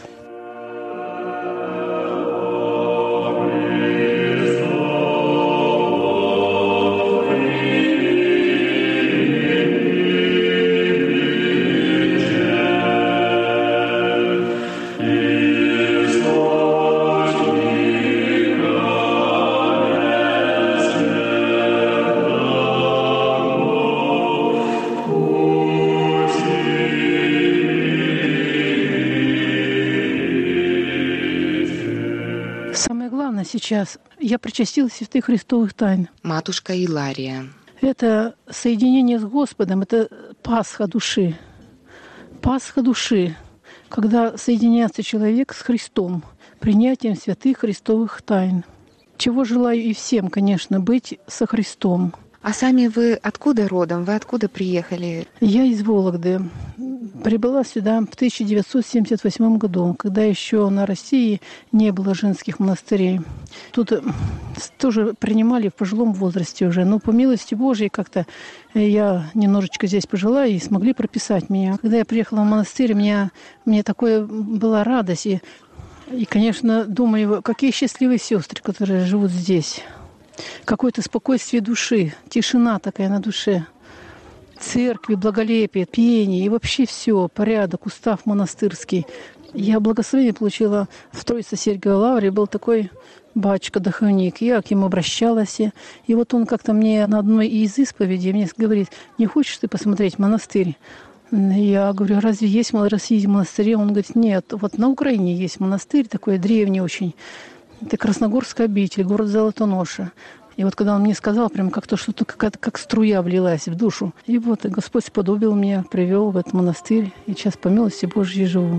Сейчас я причастилась святых христовых тайн. Матушка Илария. Это соединение с Господом, это Пасха души. Пасха души, когда соединяется человек с Христом, принятием святых христовых тайн. Чего желаю и всем, конечно, быть со Христом. А сами вы откуда родом? Вы откуда приехали? Я из Вологды. Прибыла сюда в 1978 году, когда еще на России не было женских монастырей. Тут тоже принимали в пожилом возрасте уже. Но по милости Божьей как-то я немножечко здесь пожила и смогли прописать меня. Когда я приехала в монастырь, мне такое была радость. И, конечно, думаю, какие счастливые сестры, которые живут здесь. Какое-то спокойствие души, тишина такая на душе. Церкви, благолепие, пение и вообще все, порядок, устав монастырский. Я благословение получила в Троице-Сергиевой лавре. Был такой батюшка-духовник. Я к нему обращалась. И вот он как-то мне на одной из исповедей мне говорит, не хочешь ты посмотреть монастырь? Я говорю, разве есть в России монастыри? Он говорит, нет, вот на Украине есть монастырь, такой древний очень. Это Красногорская обитель, город Золотоноша. И вот когда он мне сказал, прям как-то что-то, как струя влилась в душу. И вот Господь сподобил меня, привел в этот монастырь. И сейчас по милости Божьей живу.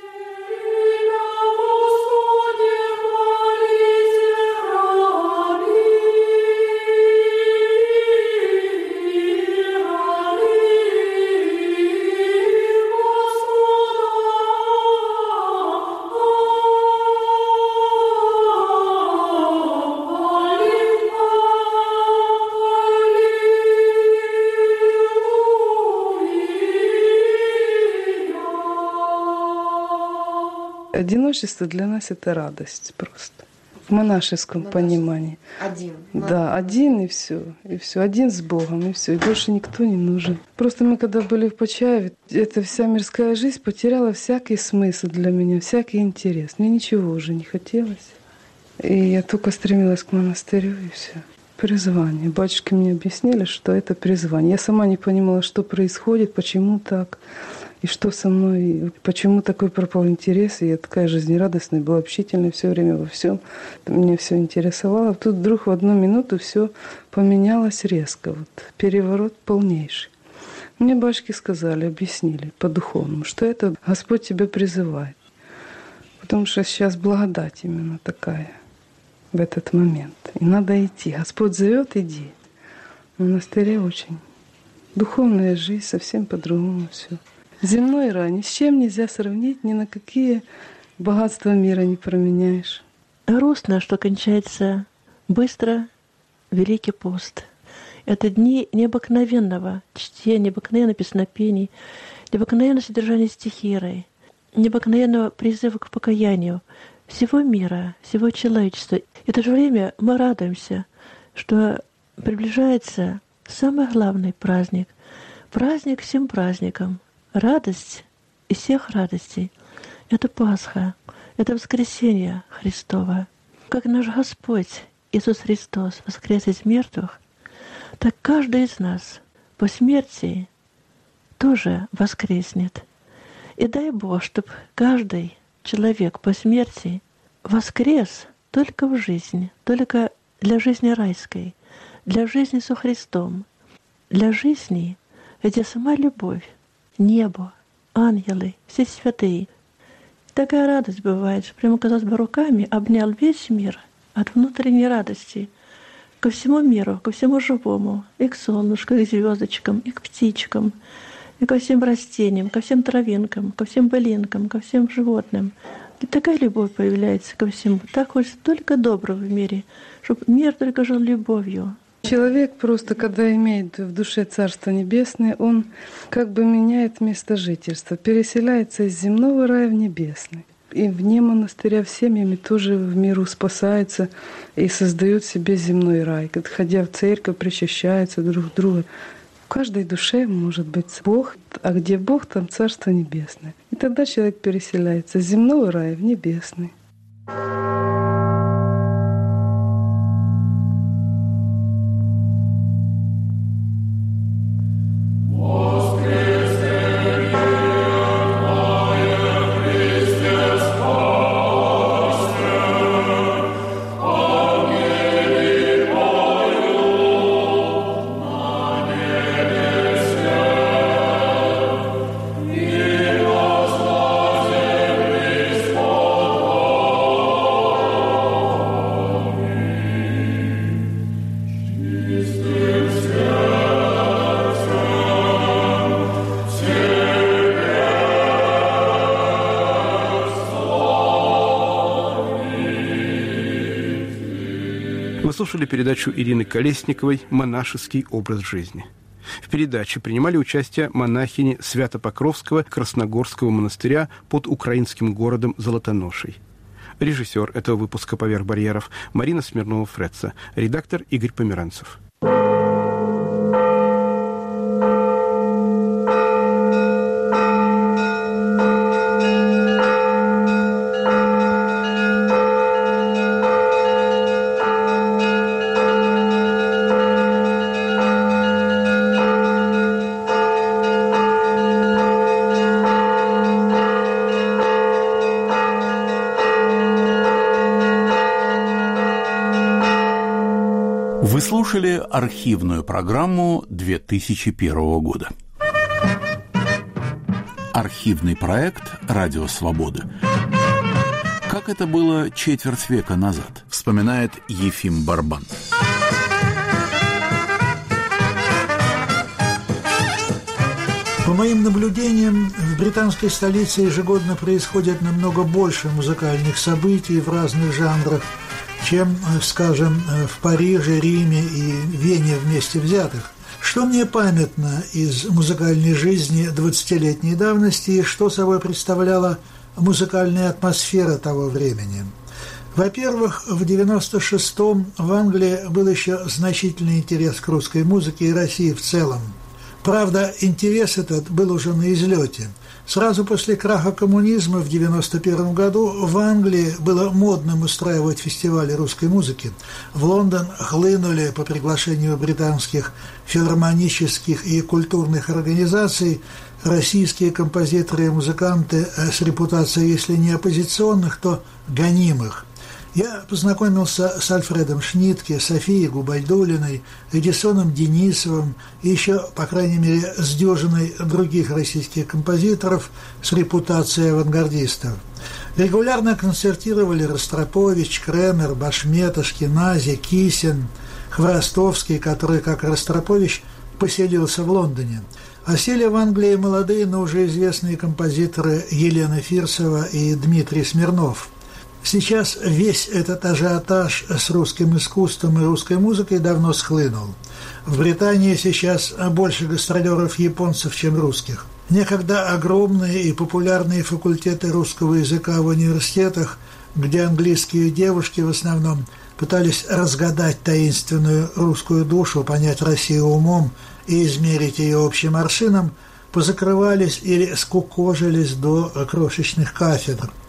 Одиночество для нас — это радость просто. В монашеском понимании. Один. Да, один и все. И все. Один с Богом, и все. И больше никто не нужен. Просто мы, когда были в Почаеве, эта вся мирская жизнь потеряла всякий смысл для меня, всякий интерес. Мне ничего уже не хотелось. И я только стремилась к монастырю, и все. Призвание. Батюшки мне объяснили, что это призвание. Я сама не понимала, что происходит, почему так. И что со мной, почему такой пропал интерес. И я такая жизнерадостная, была общительная все время во всем. Мне все интересовало. Тут вдруг в одну минуту все поменялось резко. Вот, переворот полнейший. Мне батюшки сказали, объяснили по-духовному, что это Господь тебя призывает. Потому что сейчас благодать именно такая в этот момент. И надо идти. Господь зовет, иди. В монастыре очень духовная жизнь, совсем по-другому все. Земной рай ни с чем нельзя сравнить, ни на какие богатства мира не променяешь. Грустно, что кончается быстро Великий пост. Это дни необыкновенного чтения, необыкновенного песнопений, необыкновенного содержания стихирой, необыкновенного призыва к покаянию всего мира, всего человечества. И в то же время мы радуемся, что приближается самый главный праздник. Праздник всем праздникам. Радость из всех радостей — это Пасха, это воскресение Христово. как наш Господь Иисус Христос воскрес из мертвых, так каждый из нас по смерти тоже воскреснет. И дай Бог, чтобы каждый человек по смерти воскрес только в жизни, только для жизни райской, для жизни со Христом, для жизни, где сама любовь, небо, ангелы, все святые. Такая радость бывает, что прямо, казалось бы, руками обнял весь мир от внутренней радости ко всему миру, ко всему живому, и к солнышку, и к звездочкам, и к птичкам, и ко всем растениям, ко всем травинкам, ко всем былинкам, ко всем животным. И такая любовь появляется ко всему. Так хочется только доброго в мире, чтобы мир только жил любовью. Человек просто, когда имеет в душе Царство Небесное, он как бы меняет место жительства, переселяется из земного рая в небесный. И вне монастыря всеми тоже в миру спасаются и создают себе земной рай. Ходя в церковь, причащаются друг друга. В каждой душе может быть Бог, а где Бог, там Царство Небесное. И тогда человек переселяется из земного рая в небесный. Вы слушали передачу Ирины Колесниковой «Монашеский образ жизни». В передаче принимали участие монахини Свято-Покровского Красногорского монастыря под украинским городом Золотоношей. Режиссер этого выпуска «Поверх барьеров» Марина Смирнова-Фредца, редактор Игорь Померанцев. Вы слушали архивную программу 2001 года. Архивный проект «Радио Свобода». Как это было четверть века назад, вспоминает Ефим Барбан. По моим наблюдениям, в британской столице ежегодно происходит намного больше музыкальных событий в разных жанрах, чем, скажем, в Париже, Риме и Вене вместе взятых. Что мне памятно из музыкальной жизни 20-летней давности и что собой представляла музыкальная атмосфера того времени? Во-первых, в 96-м в Англии был еще значительный интерес к русской музыке и России в целом. Правда, интерес этот был уже на излете. Сразу после краха коммунизма в 1991 году в Англии было модным устраивать фестивали русской музыки. В Лондон хлынули по приглашению британских филармонических и культурных организаций российские композиторы и музыканты с репутацией, если не оппозиционных, то гонимых. Я познакомился с Альфредом Шнитке, Софией Губайдуллиной, Эдисоном Денисовым и еще, по крайней мере, с дюжиной других российских композиторов с репутацией авангардистов. Регулярно концертировали Ростропович, Кремер, Башметов, Кинази, Кисин, Хворостовский, который, как Ростропович, поселился в Лондоне. А сели в Англии молодые, но уже известные композиторы Елена Фирсова и Дмитрий Смирнов. Сейчас весь этот ажиотаж с русским искусством и русской музыкой давно схлынул. В Британии сейчас больше гастролеров японцев, чем русских. Некогда огромные и популярные факультеты русского языка в университетах, где английские девушки в основном пытались разгадать таинственную русскую душу, понять Россию умом и измерить ее общим аршином, позакрывались или скукожились до крошечных кафедр.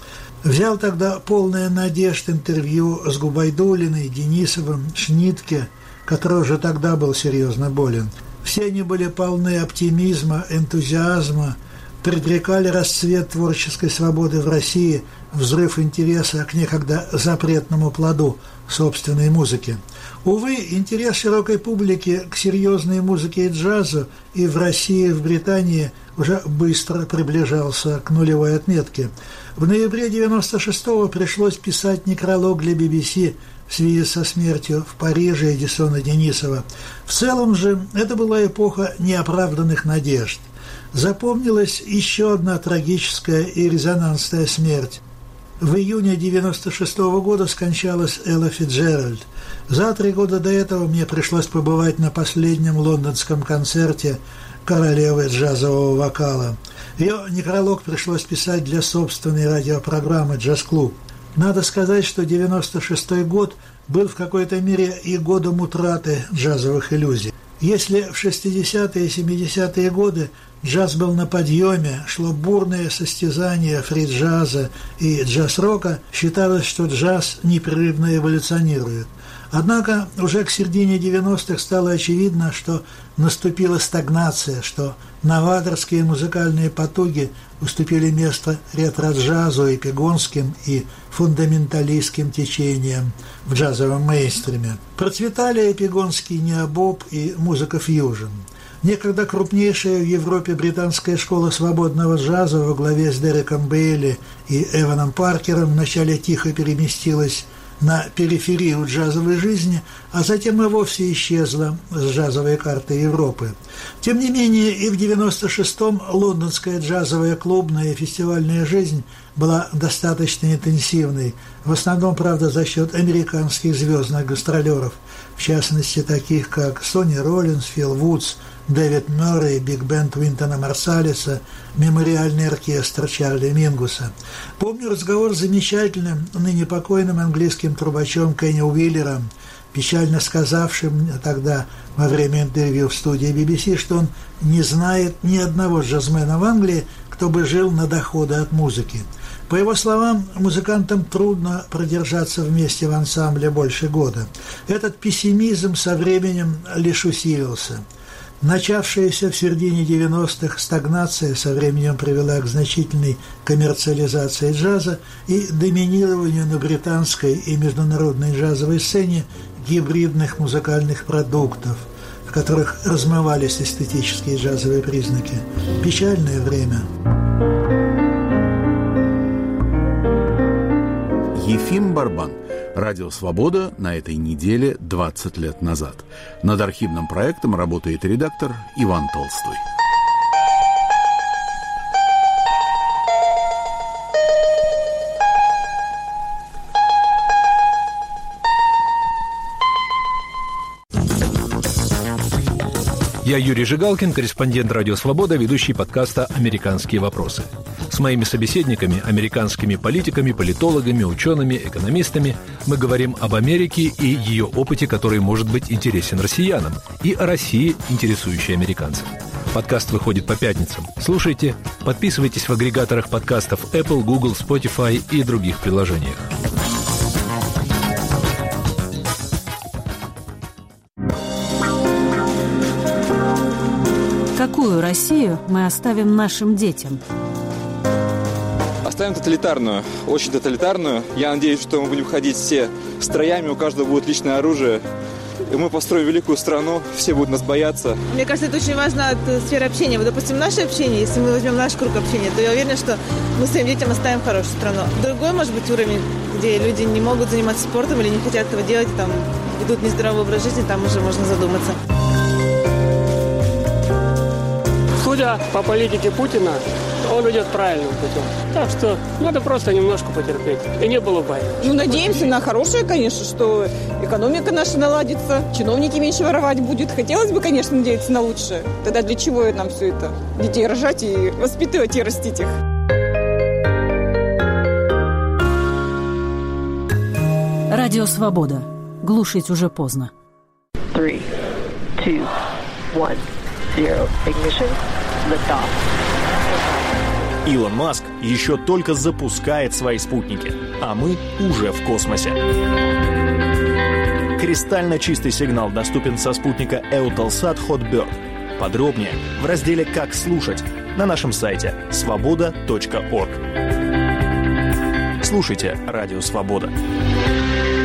Взял тогда полное надежд интервью с Губайдулиной, Денисовым, Шнитке, который уже тогда был серьезно болен. Все они были полны оптимизма, энтузиазма, предрекали расцвет творческой свободы в России, взрыв интереса к некогда запретному плоду собственной музыки. Увы, интерес широкой публики к серьезной музыке и джазу и в России, и в Британии уже быстро приближался к нулевой отметке. В ноябре 96-го пришлось писать некролог для BBC в связи со смертью в Париже Эдисона Денисова. В целом же это была эпоха неоправданных надежд. Запомнилась еще одна трагическая и резонансная смерть. В июне 96-го года скончалась Элла Фицджеральд. За 3 года до этого мне пришлось побывать на последнем лондонском концерте королевы джазового вокала. Ее некролог пришлось писать для собственной радиопрограммы «Джаз-клуб». Надо сказать, что 96-й год был в какой-то мере и годом утраты джазовых иллюзий. Если в 60-е и 70-е годы джаз был на подъеме, шло бурное состязание фри-джаза и джаз-рока, считалось, что джаз непрерывно эволюционирует. Однако уже к середине 90-х стало очевидно, что наступила стагнация, что новаторские музыкальные потуги уступили место ретро-джазу, эпигонским и фундаменталистским течениям в джазовом мейнстриме. Процветали эпигонский необоб и музыка фьюжн. Некогда крупнейшая в Европе британская школа свободного джаза во главе с Дереком Бейли и Эваном Паркером вначале тихо переместилась на периферию джазовой жизни, а затем и вовсе исчезла с джазовой карты Европы. Тем не менее, и в 96-м лондонская джазовая клубная и фестивальная жизнь была достаточно интенсивной, в основном, правда, за счет американских звездных гастролеров, в частности, таких как Сонни Роллинс, Фил Вудс, Дэвид Мёррей, биг-бенд Уинтона Марсалиса, мемориальный оркестр Чарли Мингуса. Помню разговор с замечательным, ныне покойным английским трубачом Кенни Уиллером, печально сказавшим тогда во время интервью в студии BBC, что он не знает ни одного джазмена в Англии, кто бы жил на доходы от музыки. По его словам, музыкантам трудно продержаться вместе в ансамбле больше года. Этот пессимизм со временем лишь усилился. Начавшаяся в середине 90-х стагнация со временем привела к значительной коммерциализации джаза и доминированию на британской и международной джазовой сцене гибридных музыкальных продуктов, в которых размывались эстетические джазовые признаки. Печальное время. Ефим Барбан. Радио «Свобода» на этой неделе 20 лет назад. Над архивным проектом работает редактор Иван Толстой. Я Юрий Жигалкин, корреспондент «Радио Свобода», ведущий подкаста «Американские вопросы». С моими собеседниками, американскими политиками, политологами, учеными, экономистами, мы говорим об Америке и ее опыте, который может быть интересен россиянам, и о России, интересующей американцев. Подкаст выходит по пятницам. Слушайте, подписывайтесь в агрегаторах подкастов Apple, Google, Spotify и других приложениях. Какую Россию мы оставим нашим детям? Оставим тоталитарную, очень тоталитарную. Я надеюсь, что мы будем ходить все строями, у каждого будет личное оружие. И мы построим великую страну, все будут нас бояться. Мне кажется, это очень важно от сферы общения. Вот, допустим, наше общение, если мы возьмем наш круг общения, то я уверена, что мы своим детям оставим хорошую страну. Другой, может быть, уровень, где люди не могут заниматься спортом или не хотят этого делать, там ведут нездоровый образ жизни, там уже можно задуматься. Судя по политике Путина, он идет правильным путем. Так что надо просто немножко потерпеть. И не было войны. Ну, надеемся на хорошее, конечно, что экономика наша наладится, чиновники меньше воровать будут. Хотелось бы, конечно, надеяться на лучшее. Тогда для чего нам все это? Детей рожать и воспитывать и растить их. Радио «Свобода». Глушить уже поздно. 3, 2, 1, 0. Ignition. Lift off. Илон Маск еще только запускает свои спутники, а мы уже в космосе. Кристально чистый сигнал доступен со спутника Eutelsat Hotbird. Подробнее в разделе «Как слушать» на нашем сайте svoboda.org. Слушайте Радио Свобода.